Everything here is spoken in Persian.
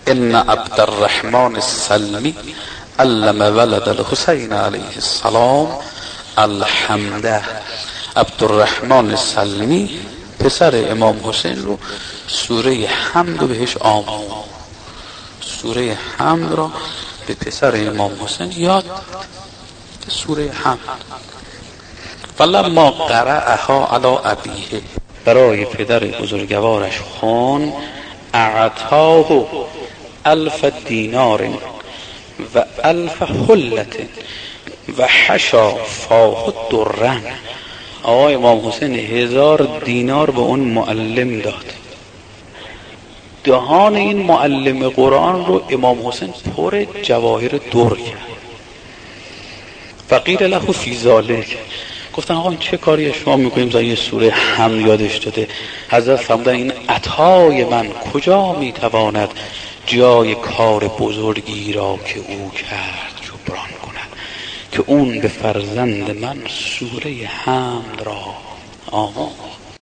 ان عبدالرحمن السلمی علم ولد الحسین علیه السلام الحمده. عبدالرحمن السلمی پسر امام حسین رو سوره حمد رو بهش آموخت. سوره حمد را به پسر امام حسین یاد سوره حمد. فلما قرأها علی ابیه، برای پدر بزرگوارش خون، اعطاه 1000 دینار و 1000 حلة و حشا فاه درن. آقای امام حسین 1000 دینار به اون معلم داد. دهان این معلم قرآن رو امام حسین پر جواهر در کرد. فقیل له فی ذلک، گفتن آقا این چه کاری شما میکنیم زای یه سوره حمد یادش داده؟ حضرت فرمودن این عطای من کجا میتواند جای کار بزرگی را که او کرد جبران کند که اون به فرزند من سوره حمد را آموخت.